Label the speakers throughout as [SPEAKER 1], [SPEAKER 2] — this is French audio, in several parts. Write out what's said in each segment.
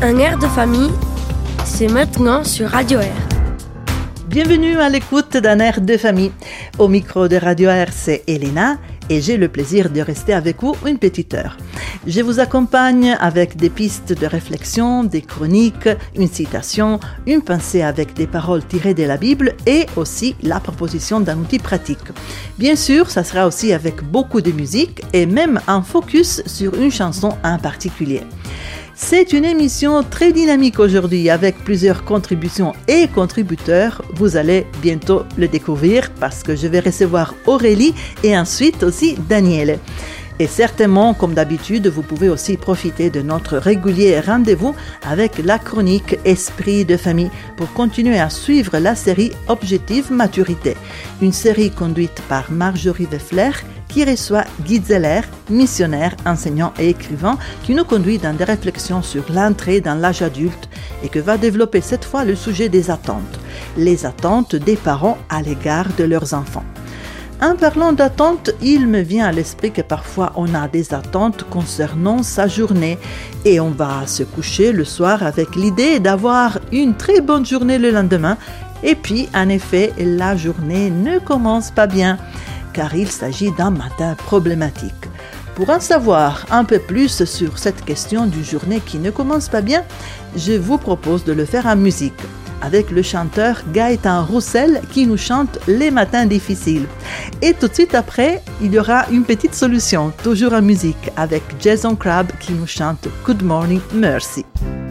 [SPEAKER 1] Un air de famille, c'est maintenant sur Radio Air.
[SPEAKER 2] Bienvenue à l'écoute d'un air de famille. Au micro de Radio Air, c'est Elena et j'ai le plaisir de rester avec vous une petite heure. Je vous accompagne avec des pistes de réflexion, des chroniques, une citation, une pensée avec des paroles tirées de la Bible et aussi la proposition d'un outil pratique. Bien sûr, ça sera aussi avec beaucoup de musique et même un focus sur une chanson en particulier. C'est une émission très dynamique aujourd'hui avec plusieurs contributions et contributeurs. Vous allez bientôt le découvrir parce que je vais recevoir Aurélie et ensuite aussi Daniel. Et certainement, comme d'habitude, vous pouvez aussi profiter de notre régulier rendez-vous avec la chronique Esprit de famille pour continuer à suivre la série Objectif Maturité, une série conduite par Marjorie Weffler qui reçoit Guy Zeller, missionnaire, enseignant et écrivain, qui nous conduit dans des réflexions sur l'entrée dans l'âge adulte et que va développer cette fois le sujet des attentes, les attentes des parents à l'égard de leurs enfants. En parlant d'attentes, il me vient à l'esprit que parfois on a des attentes concernant sa journée et on va se coucher le soir avec l'idée d'avoir une très bonne journée le lendemain et puis en effet la journée ne commence pas bien car il s'agit d'un matin problématique. Pour en savoir un peu plus sur cette question d'une journée qui ne commence pas bien, je vous propose de le faire en musique avec le chanteur Gaëtan Roussel qui nous chante Les matins difficiles. Et tout de suite après, il y aura une petite solution, toujours en musique, avec Jason Crabb qui nous chante Good Morning Mercy.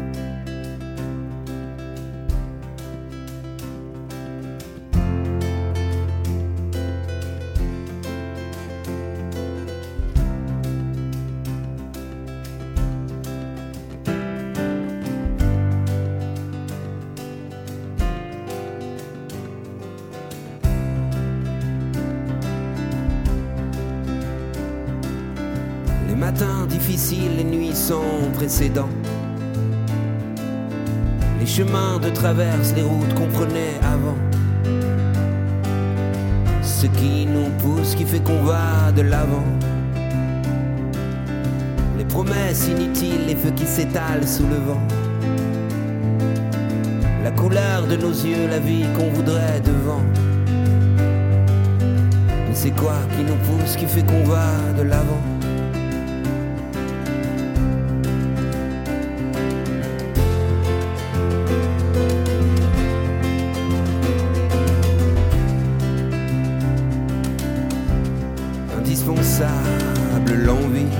[SPEAKER 3] Matins difficiles, les nuits sans précédent. Les chemins de traverse, les routes qu'on prenait avant. Ce qui nous pousse, qui fait qu'on va de l'avant. Les promesses inutiles, les feux qui s'étalent sous le vent. La couleur de nos yeux, la vie qu'on voudrait devant. Mais c'est quoi qui nous pousse, qui fait qu'on va de l'avant? Indispensable l'envie,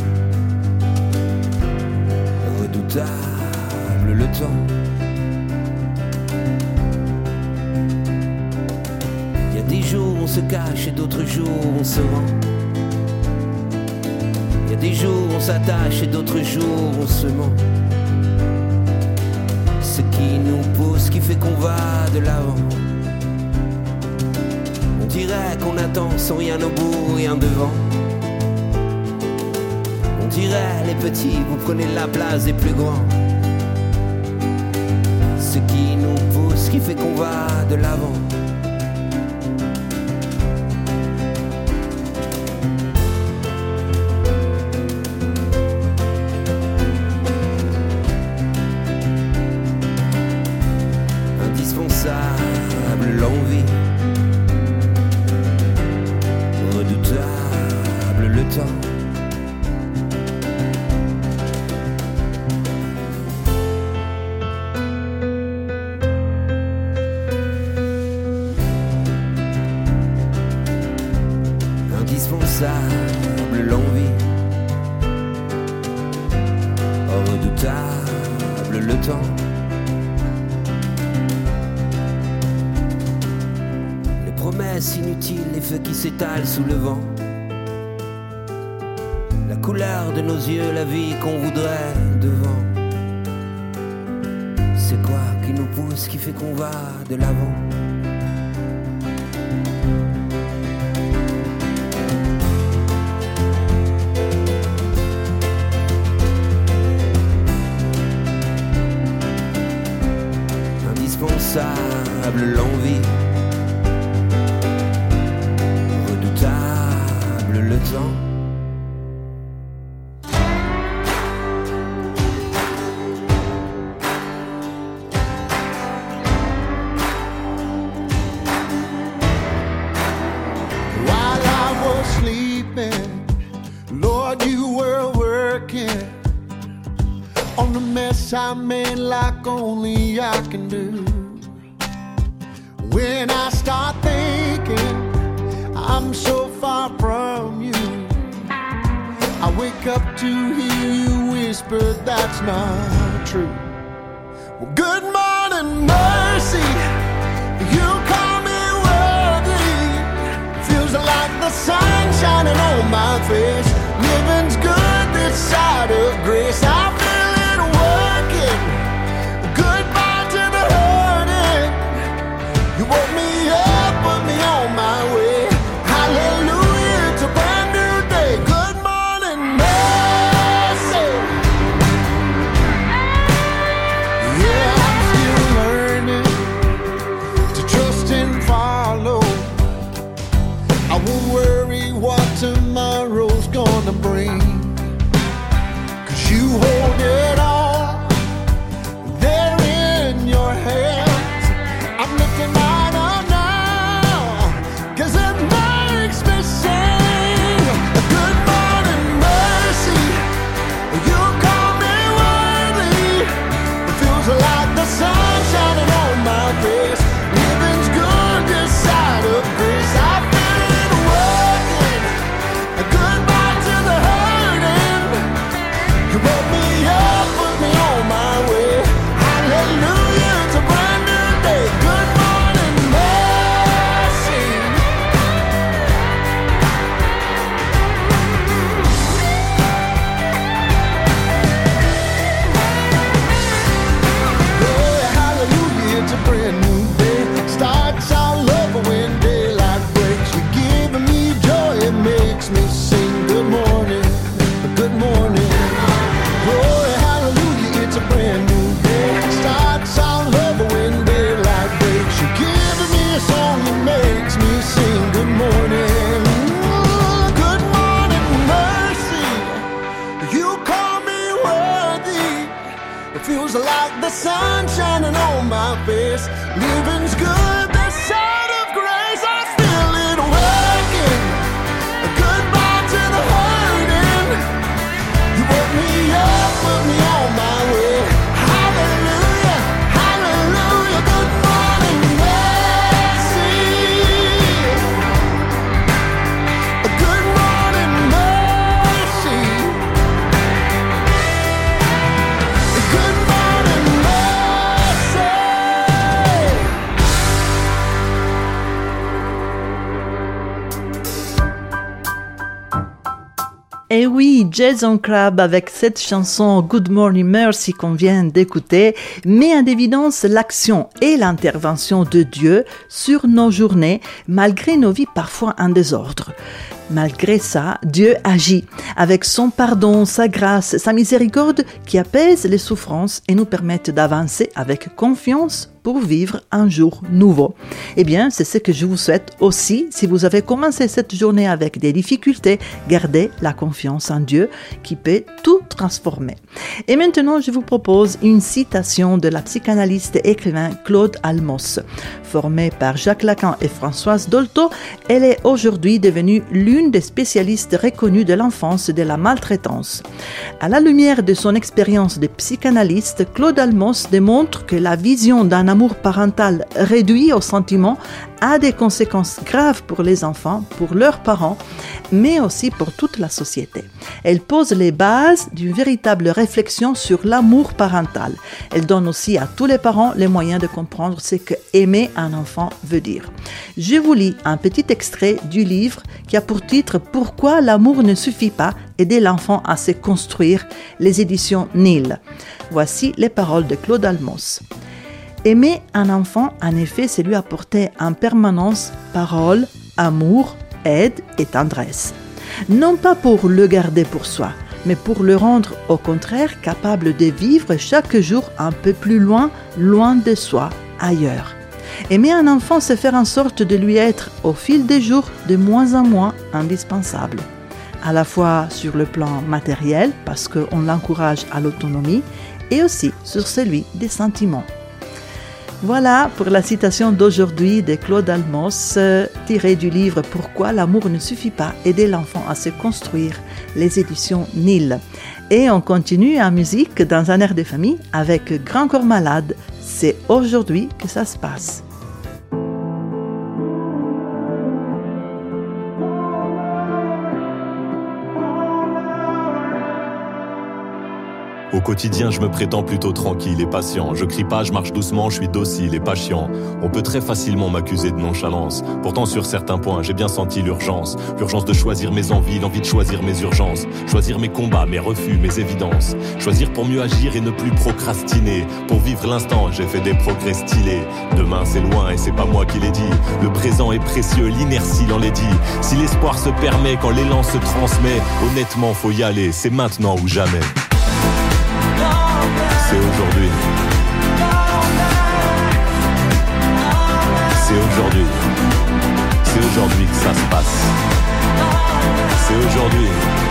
[SPEAKER 3] redoutable le temps. Il y a des jours où on se cache et d'autres jours où on se rend. Il y a des jours où on s'attache et d'autres jours où on se ment. Ce qui nous pousse, qui fait qu'on va de l'avant. On dirait qu'on attend sans rien au bout, rien devant. On dirait les petits, vous prenez la place des plus grands. Ce qui nous pousse, qui fait qu'on va de l'avant. Indispensable l'envie, redoutable le temps. Indispensable l'envie, redoutable le temps. Les promesses inutiles, les feux qui s'étalent sous le vent. La couleur de nos yeux, la vie qu'on voudrait devant. C'est quoi qui nous pousse, qui fait qu'on va de l'avant? Indispensable l'envie, redoutable le temps.
[SPEAKER 4] you were working on the mess I made like only I can do. When I start thinking I'm so far from you, I wake up to hear you whisper that's not true. Well, good morning, mercy. You call me worthy. Feels like the sun shining on my face. Living's good this side of grace. I feel it working. Goodbye to the hurting. You woke me up, put me on my way. Hallelujah, it's a brand new day. Good morning, mercy. Yeah, I'm still learning to trust and follow. I won't worry what tomorrow's gonna bring, 'cause you hold it all there in your hands. I'm lifting mine up now, 'cause it makes me sing. Good morning, mercy. You call me worthy. It feels like the sun shining on my face. Living's good this side of grace. I feel it working. Goodbye to the hurting. You woke me up, put me on my way. Hallelujah, it's a brand new day. Good morning, mercy. Yeah, hallelujah, it's a brand new day. Starts all over when daylight breaks. You're giving me joy, it makes me sing. Good morning, good morning. Oh, hallelujah, it's a brand new day. Starts all over when daylight breaks. You're giving me a song that makes me sing. Good morning, good morning, mercy. You call me worthy. It feels like the sun shining on my face. Living's good, the side of grace. I feel it working. Goodbye to the hurting. You woke me up, put me on my way. Hallelujah, hallelujah. Good morning, mercy. Good morning, mercy. Good morning, mercy.
[SPEAKER 2] Et oui, Jason Crabb avec cette chanson Good Morning Mercy qu'on vient d'écouter met en évidence l'action et l'intervention de Dieu sur nos journées malgré nos vies parfois en désordre. Malgré ça, Dieu agit avec son pardon, sa grâce, sa miséricorde qui apaisent les souffrances et nous permettent d'avancer avec confiance pour vivre un jour nouveau. Eh bien, c'est ce que je vous souhaite aussi. Si vous avez commencé cette journée avec des difficultés, gardez la confiance en Dieu qui peut tout transformer. Et maintenant, je vous propose une citation de la psychanalyste et écrivain Claude Almos. Formée par Jacques Lacan et Françoise Dolto, elle est aujourd'hui devenue l'une des spécialistes reconnues de l'enfance et de la maltraitance. À la lumière de son expérience de psychanalyste, Claude Almos démontre que la vision d'un amour parental réduit aux sentiments a des conséquences graves pour les enfants, pour leurs parents, mais aussi pour toute la société. Elle pose les bases d'une véritable réflexion sur l'amour parental. Elle donne aussi à tous les parents les moyens de comprendre ce que aimer un enfant veut dire. Je vous lis un petit extrait du livre qui a pour titre « Pourquoi l'amour ne suffit pas ? Aider l'enfant à se construire » les éditions Nil. Voici les paroles de Claude Almos. Aimer un enfant, en effet, c'est lui apporter en permanence parole, amour, aide et tendresse. Non pas pour le garder pour soi, mais pour le rendre au contraire capable de vivre chaque jour un peu plus loin, loin de soi, ailleurs. Aimer un enfant, c'est faire en sorte de lui être, au fil des jours, de moins en moins indispensable. À la fois sur le plan matériel, parce qu'on l'encourage à l'autonomie, et aussi sur celui des sentiments. Voilà pour la citation d'aujourd'hui de Claude Almos, tirée du livre « Pourquoi l'amour ne suffit pas, aider l'enfant à se construire », les éditions Nil. Et on continue en musique dans un air de famille avec Grand Corps Malade. C'est aujourd'hui que ça se passe.
[SPEAKER 5] Au quotidien, je me prétends plutôt tranquille et patient. Je crie pas, je marche doucement, je suis docile et pas chiant. On peut très facilement m'accuser de nonchalance. Pourtant, sur certains points, j'ai bien senti l'urgence. L'urgence de choisir mes envies, l'envie de choisir mes urgences. Choisir mes combats, mes refus, mes évidences. Choisir pour mieux agir et ne plus procrastiner. Pour vivre l'instant, j'ai fait des progrès stylés. Demain, c'est loin et c'est pas moi qui l'ai dit. Le présent est précieux, l'inertie l'enlaidit. Si l'espoir se permet, quand l'élan se transmet, honnêtement, faut y aller, c'est maintenant ou jamais. C'est aujourd'hui. C'est aujourd'hui. C'est aujourd'hui que ça se passe. C'est aujourd'hui.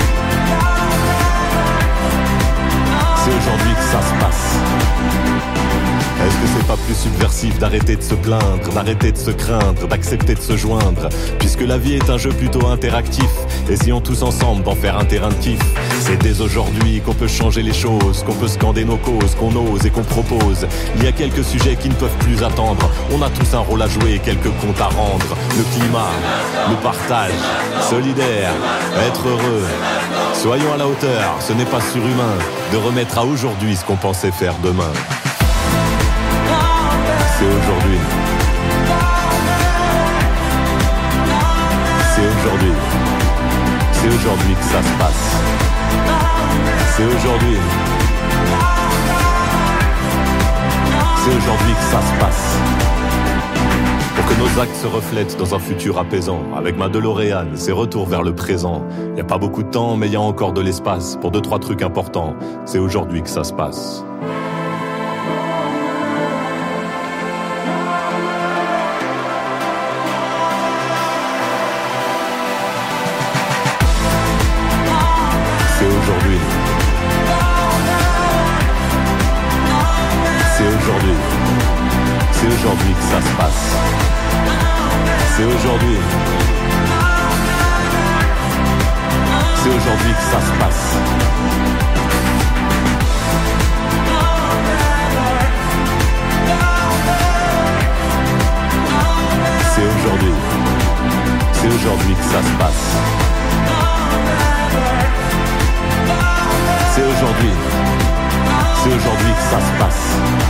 [SPEAKER 5] C'est aujourd'hui que ça se passe. Est-ce que c'est pas plus subversif d'arrêter de se plaindre, d'arrêter de se craindre, d'accepter de se joindre? Puisque la vie est un jeu plutôt interactif, essayons tous ensemble d'en faire un terrain de kiff. C'est dès aujourd'hui qu'on peut changer les choses, qu'on peut scander nos causes, qu'on ose et qu'on propose. Il y a quelques sujets qui ne peuvent plus attendre. On a tous un rôle à jouer et quelques comptes à rendre. Le climat, le partage, solidaire, être heureux. Soyons à la hauteur, ce n'est pas surhumain de remettre à aujourd'hui ce qu'on pensait faire demain. C'est aujourd'hui. C'est aujourd'hui. C'est aujourd'hui que ça se passe. C'est aujourd'hui. C'est aujourd'hui que ça se passe. Pour que nos actes se reflètent dans un futur apaisant. Avec ma DeLorean, c'est retour vers le présent. Y a pas beaucoup de temps, mais y a encore de l'espace pour 2-3 trucs importants. C'est aujourd'hui que ça se passe. Aujourd'hui. C'est aujourd'hui. C'est aujourd'hui que ça se passe. C'est aujourd'hui. C'est aujourd'hui que ça se passe. C'est aujourd'hui. C'est aujourd'hui que ça se passe. C'est aujourd'hui. C'est aujourd'hui que ça se passe.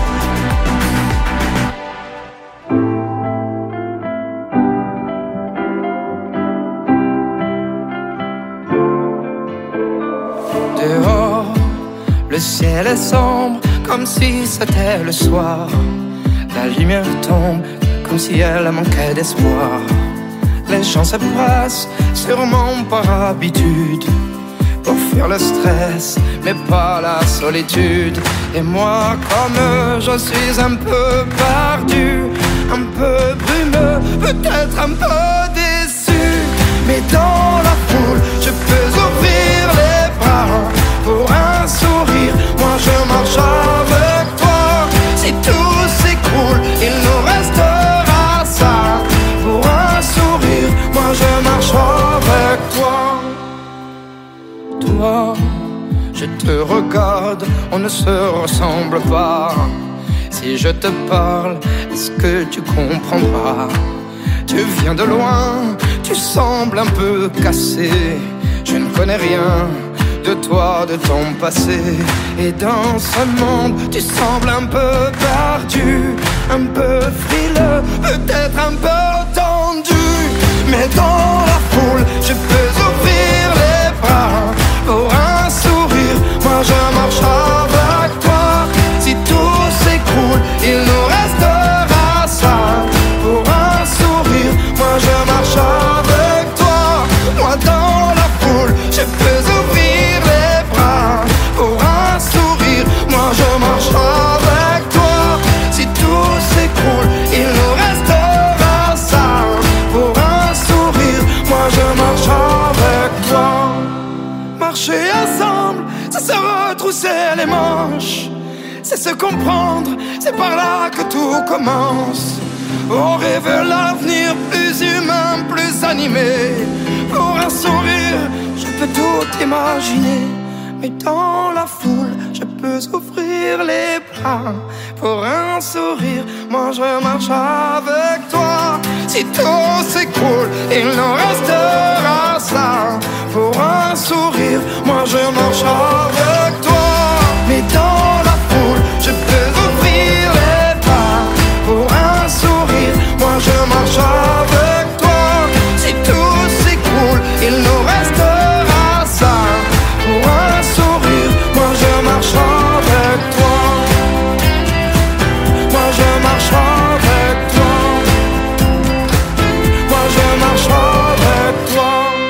[SPEAKER 6] Dehors, le ciel est sombre, comme si c'était le soir. La lumière tombe, comme si elle manquait d'espoir. Les gens se pressent, sûrement par habitude, pour fuir le stress, mais pas la solitude. Et moi, comme eux, je suis un peu perdu, un peu brumeux, peut-être un peu déçu. Mais dans la foule, je peux ouvrir les bras pour un sourire. Moi, je marche avec toi. Si tout s'écroule, il nous restera ça. Pour un sourire, moi, je marche avec toi. Toi, je te regarde, on ne se ressemble pas. Si je te parle, est-ce que tu comprendras? Tu viens de loin, tu sembles un peu cassé. Je ne connais rien de toi, de ton passé. Et dans ce monde, tu sembles un peu perdu, un peu frileux, peut-être un peu tendu. Mais dans la foule, je peux ouvrir les bras pour un sourire. Moi je marche avec toi. Si tout s'écroule, il nous restera ça. Pour un sourire, moi je marche avec toi. Moi dans la foule, je peux ouvrir les bras pour un sourire. Moi je marche avec toi. Si tout s'écroule, il nous restera ça. Pour un sourire, moi je marche avec toi. Marcher ensemble, ça se retrousser les manches. c'est se comprendre, c'est par là que tout commence. On rêve l'avenir plus humain, plus animé. Pour un sourire, je peux tout imaginer. Mais dans la foule, je peux ouvrir les bras. Pour un sourire, moi je marche avec toi. Si tout s'écroule, il nous restera ça. Pour un sourire, moi je marche avec toi. Mais dans la foule, je peux ouvrir les bras. Pour un sourire, moi je marche avec toi. Si tout s'écroule, il nous restera ça. Pour un sourire, moi je marche avec toi. Moi je marche avec toi. Moi je marche avec toi.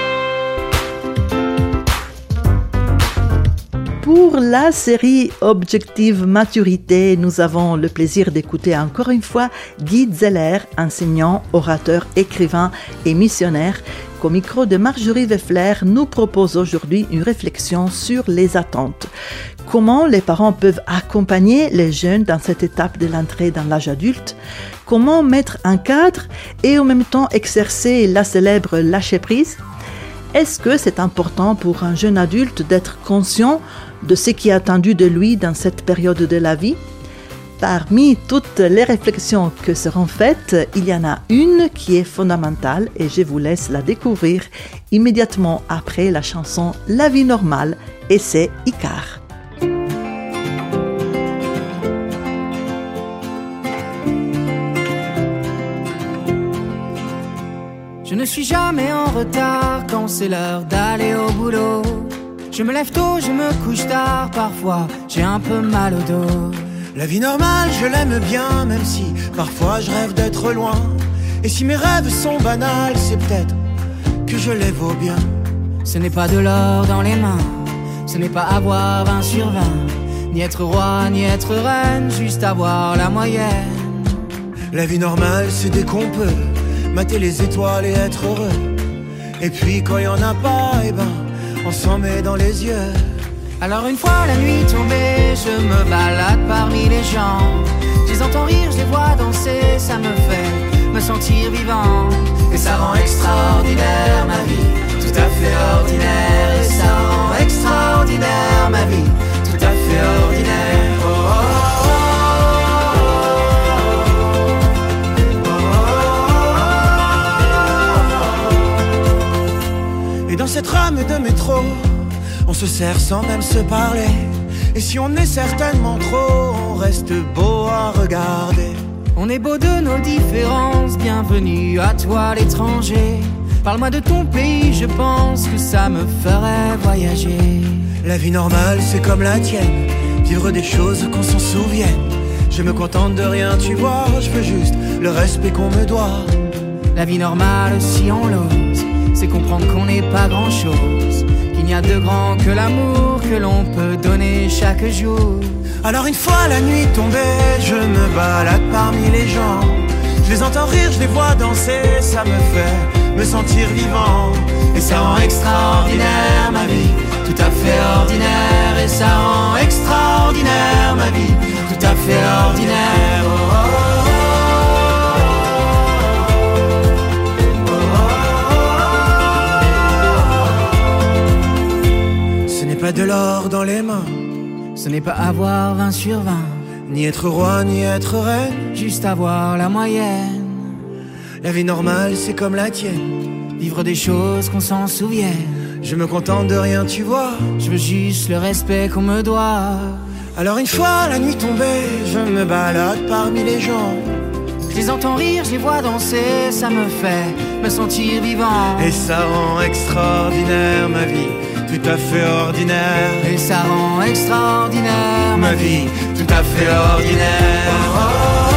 [SPEAKER 2] Pour la série Objective Maturité, nous avons le plaisir d'écouter encore une fois Guy Zeller, enseignant, orateur, écrivain et missionnaire, qu'au micro de Marjorie Weffler nous propose aujourd'hui une réflexion sur les attentes. Comment les parents peuvent accompagner les jeunes dans cette étape de l'entrée dans l'âge adulte? Comment mettre un cadre et en même temps exercer la célèbre lâcher-prise? Est-ce que c'est important pour un jeune adulte d'être conscient de ce qui est attendu de lui dans cette période de la vie? Parmi toutes les réflexions que seront faites, il y en a une qui est fondamentale et je vous laisse la découvrir immédiatement après la chanson La vie normale et c'est Icar.
[SPEAKER 7] Je ne suis jamais en retard quand c'est l'heure d'aller au boulot. Je me lève tôt, je me couche tard, parfois j'ai un peu mal au dos.
[SPEAKER 8] La vie normale, je l'aime bien, même si parfois je rêve d'être loin. Et si mes rêves sont banals, c'est peut-être que je les vaux bien.
[SPEAKER 7] Ce n'est pas de l'or dans les mains, ce n'est pas avoir 20 sur 20, ni être roi, ni être reine, juste avoir la moyenne.
[SPEAKER 8] La vie normale, c'est dès qu'on peut mater les étoiles et être heureux. Et puis quand y en a pas, eh ben, on s'en met dans les yeux.
[SPEAKER 7] Alors une fois la nuit tombée, je me balade parmi les gens. Je les entends rire, je les vois danser, ça me fait me sentir vivant. Et ça rend extraordinaire ma vie, tout à fait ordinaire. Et ça rend extraordinaire ma vie, tout à fait ordinaire. Oh, oh, oh.
[SPEAKER 8] Dans cette rame de métro, on se serre sans même se parler. Et si on est certainement trop, on reste beau à regarder.
[SPEAKER 7] On est beau de nos différences, bienvenue à toi l'étranger. Parle-moi de ton pays, je pense que ça me ferait voyager.
[SPEAKER 8] La vie normale, c'est comme la tienne, vivre des choses qu'on s'en souvienne. Je me contente de rien, tu vois, je veux juste le respect qu'on me doit.
[SPEAKER 7] La vie normale, si on l'ose, c'est comprendre qu'on n'est pas grand-chose, qu'il n'y a de grand que l'amour que l'on peut donner chaque jour.
[SPEAKER 8] Alors une fois la nuit tombée, je me balade parmi les gens. Je les entends rire, je les vois danser, ça me fait me sentir vivant. Et ça rend extraordinaire ma vie, tout à fait ordinaire. Et ça rend extraordinaire ma vie, tout à fait ordinaire. Oh, oh, oh. Pas de l'or dans les mains,
[SPEAKER 7] ce n'est pas avoir 20 sur 20,
[SPEAKER 8] ni être roi, ni être reine,
[SPEAKER 7] juste avoir la moyenne.
[SPEAKER 8] La vie normale, c'est comme la tienne,
[SPEAKER 7] vivre des choses qu'on s'en souvienne.
[SPEAKER 8] Je me contente de rien, tu vois,
[SPEAKER 7] je veux juste le respect qu'on me doit.
[SPEAKER 8] Alors une fois la nuit tombée, je me balade parmi les gens.
[SPEAKER 7] Je les entends rire, je les vois danser, ça me fait me sentir vivant.
[SPEAKER 8] Et ça rend extraordinaire ma vie, tout à fait ordinaire.
[SPEAKER 7] Et ça rend extraordinaire
[SPEAKER 8] ma vie, tout à fait ordinaire. Oh, oh, oh.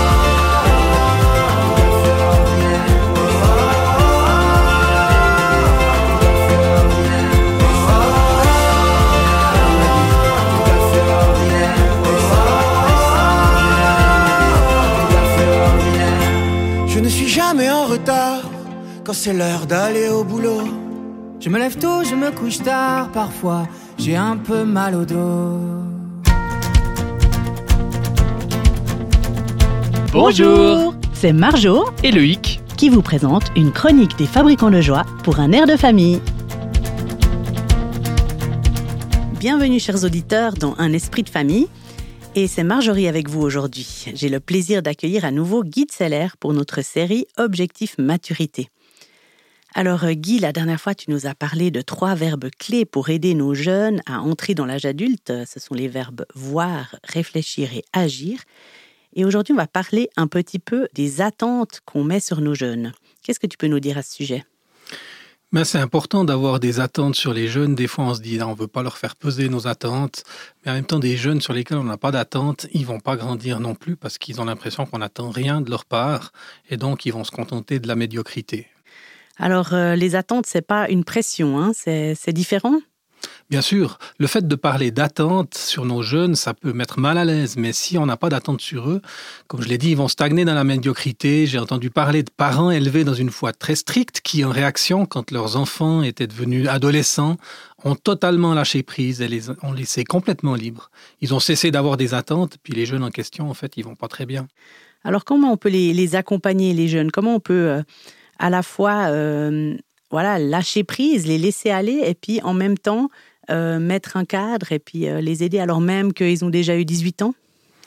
[SPEAKER 8] Je ne suis jamais en retard quand c'est l'heure d'aller au boulot.
[SPEAKER 7] Je me lève tôt, je me couche tard, parfois j'ai un peu mal au dos.
[SPEAKER 9] Bonjour,
[SPEAKER 10] c'est Marjo
[SPEAKER 9] et Loïc
[SPEAKER 10] qui vous présente une chronique des fabricants de joie pour un air de famille. Bienvenue chers auditeurs dans Un esprit de famille. Et c'est Marjorie avec vous aujourd'hui. J'ai le plaisir d'accueillir à nouveau Guy Zeller pour notre série Objectif Maturité. Alors Guy, la dernière fois, tu nous as parlé de 3 verbes clés pour aider nos jeunes à entrer dans l'âge adulte. Ce sont les verbes voir, réfléchir et agir. Et aujourd'hui, on va parler un petit peu des attentes qu'on met sur nos jeunes. Qu'est-ce que tu peux nous dire à ce sujet ?
[SPEAKER 11] C'est important d'avoir des attentes sur les jeunes. Des fois, on se dit on ne veut pas leur faire peser nos attentes. Mais en même temps, des jeunes sur lesquels on n'a pas d'attente, ils ne vont pas grandir non plus parce qu'ils ont l'impression qu'on n'attend rien de leur part. Et donc, ils vont se contenter de la médiocrité.
[SPEAKER 10] Alors, les attentes, ce n'est pas une pression, hein, c'est différent ?
[SPEAKER 11] Bien sûr, le fait de parler d'attente sur nos jeunes, ça peut mettre mal à l'aise. Mais si on n'a pas d'attente sur eux, comme je l'ai dit, ils vont stagner dans la médiocrité. J'ai entendu parler de parents élevés dans une foi très stricte qui, en réaction, quand leurs enfants étaient devenus adolescents, ont totalement lâché prise et les ont laissés complètement libres. Ils ont cessé d'avoir des attentes, puis les jeunes en question, en fait, ils vont pas très bien.
[SPEAKER 10] Alors, comment on peut les accompagner, les jeunes ? Comment on peut à la fois lâcher prise, les laisser aller et puis en même temps mettre un cadre et puis les aider alors même qu'ils ont déjà eu 18 ans ?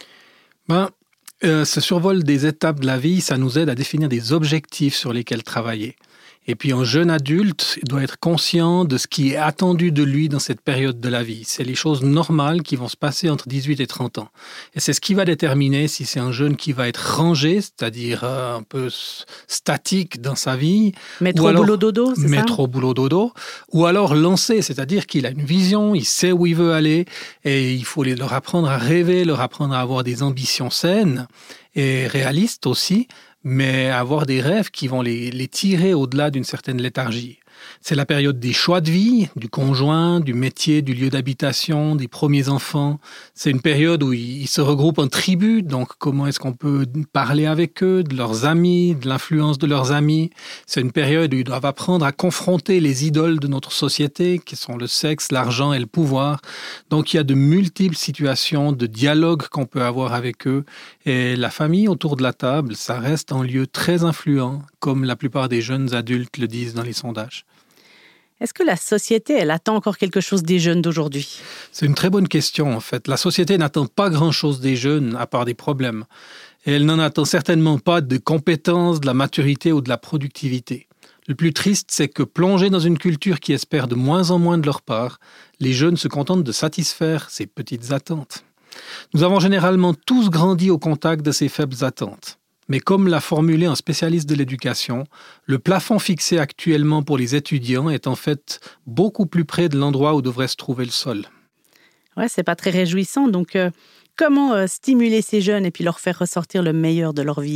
[SPEAKER 11] Ce survol des étapes de la vie, ça nous aide à définir des objectifs sur lesquels travailler. Et puis un jeune adulte doit être conscient de ce qui est attendu de lui dans cette période de la vie. C'est les choses normales qui vont se passer entre 18 et 30 ans. Et c'est ce qui va déterminer si c'est un jeune qui va être rangé, c'est-à-dire un peu statique dans sa vie.
[SPEAKER 10] Mettre au boulot dodo, c'est ça ?
[SPEAKER 11] Mettre au boulot dodo. Ou alors lancé, c'est-à-dire qu'il a une vision, il sait où il veut aller. Et il faut leur apprendre à rêver, leur apprendre à avoir des ambitions saines et réalistes aussi, mais avoir des rêves qui vont les tirer au-delà d'une certaine léthargie. C'est la période des choix de vie, du conjoint, du métier, du lieu d'habitation, des premiers enfants. C'est une période où ils se regroupent en tribus, donc comment est-ce qu'on peut parler avec eux, de leurs amis, de l'influence de leurs amis. C'est une période où ils doivent apprendre à confronter les idoles de notre société, qui sont le sexe, l'argent et le pouvoir. Donc il y a de multiples situations de dialogue qu'on peut avoir avec eux. Et la famille autour de la table, ça reste un lieu très influent, comme la plupart des jeunes adultes le disent dans les sondages.
[SPEAKER 10] Est-ce que la société, elle attend encore quelque chose des jeunes d'aujourd'hui ?
[SPEAKER 11] C'est une très bonne question, en fait. La société n'attend pas grand-chose des jeunes, à part des problèmes. Et elle n'en attend certainement pas de compétences, de la maturité ou de la productivité. Le plus triste, c'est que plongés dans une culture qui espère de moins en moins de leur part, les jeunes se contentent de satisfaire ces petites attentes. Nous avons généralement tous grandi au contact de ces faibles attentes. Mais comme l'a formulé un spécialiste de l'éducation, le plafond fixé actuellement pour les étudiants est en fait beaucoup plus près de l'endroit où devrait se trouver le sol.
[SPEAKER 10] Ouais, c'est pas très réjouissant. Donc, comment stimuler ces jeunes et puis leur faire ressortir le meilleur de leur vie ?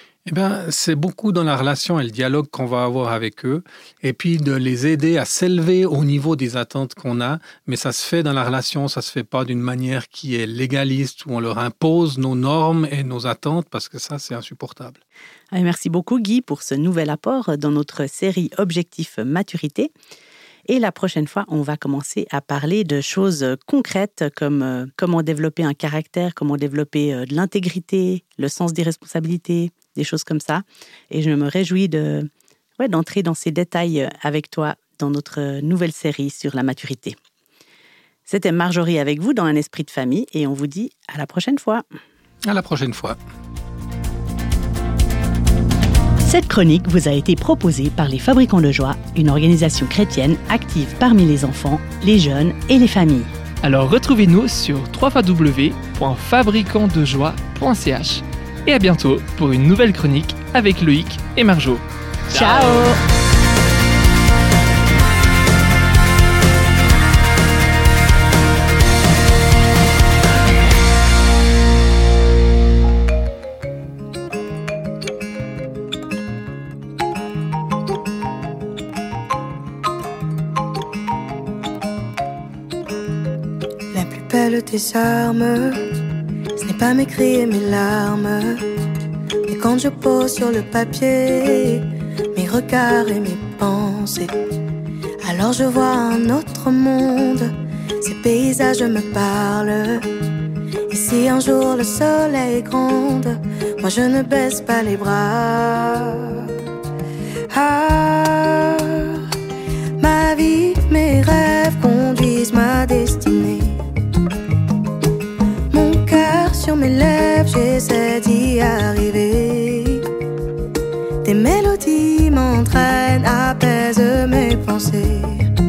[SPEAKER 11] C'est beaucoup dans la relation et le dialogue qu'on va avoir avec eux, et puis de les aider à s'élever au niveau des attentes qu'on a, mais ça se fait dans la relation, ça se fait pas d'une manière qui est légaliste, où on leur impose nos normes et nos attentes, parce que ça, c'est insupportable.
[SPEAKER 10] Merci beaucoup Guy pour ce nouvel apport dans notre série Objectif Maturité. Et la prochaine fois, on va commencer à parler de choses concrètes comme comment développer un caractère, comment développer de l'intégrité, le sens des responsabilités, des choses comme ça. Et je me réjouis d'entrer dans ces détails avec toi dans notre nouvelle série sur la maturité. C'était Marjorie avec vous dans Un esprit de famille et on vous dit à la prochaine fois.
[SPEAKER 11] À la prochaine fois.
[SPEAKER 10] Cette chronique vous a été proposée par les Fabricants de Joie, une organisation chrétienne active parmi les enfants, les jeunes et les familles.
[SPEAKER 9] Alors retrouvez-nous sur www.fabricantdejoie.ch et à bientôt pour une nouvelle chronique avec Loïc et Marjo.
[SPEAKER 10] Ciao.
[SPEAKER 12] Belle tes armes, ce n'est pas mes cris et mes larmes, mais quand je pose sur le papier mes regards et mes pensées, alors je vois un autre monde, ces paysages me parlent, et si un jour le soleil gronde, moi je ne baisse pas les bras. Ah, ma vie, mes rêves conduisent ma destinée. Mon cœur sur mes lèvres, j'essaie d'y arriver. Des mélodies m'entraînent, apaisent mes pensées.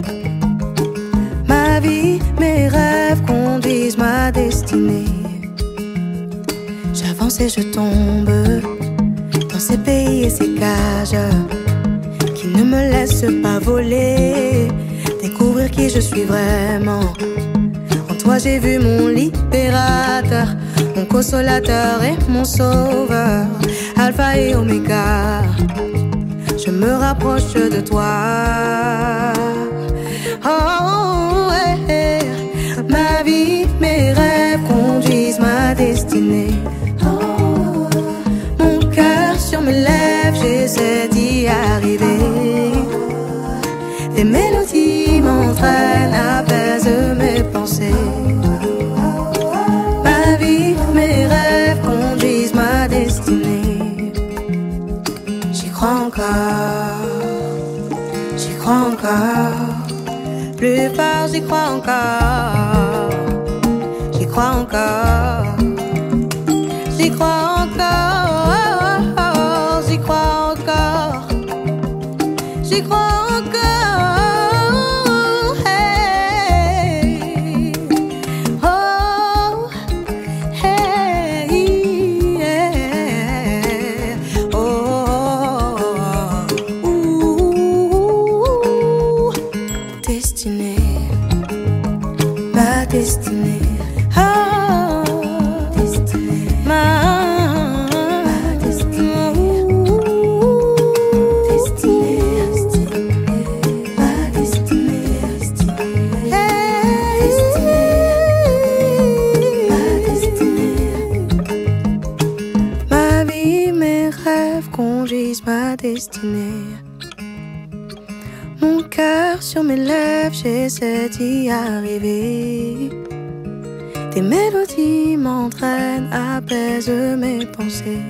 [SPEAKER 12] Ma vie, mes rêves conduisent ma destinée. J'avance et je tombe dans ces pays et ces cages qui ne me laissent pas voler, découvrir qui je suis vraiment. En toi j'ai vu mon libérateur, mon consolateur et mon sauveur, alpha et oméga. Je me rapproche de toi. Oh, ouais. Ma vie, mes rêves conduisent ma destinée. Oh, mon cœur sur mes lèvres, j'essaie d'y arriver. Des mélodies m'entraînent, apaisent mes pensées. Ma vie, mes rêves conduisent ma destinée. J'y crois encore, j'y crois encore. Plus fort, j'y crois encore. J'y crois encore. J'y crois encore. J'y crois encore. J'y crois encore. Hey. Oh. Hey. Yeah. Oh. Ooh. Destinée, ma destinée. Oh. Destinée, ma destinée. Destinée, ma destinée. Hey. Ma destinée. Ma vie, mes rêves conduisent ma destinée. Mon cœur sur mes lèvres, j'essaie d'y arriver. Des mélodies m'entraînent, apaisent mes pensées.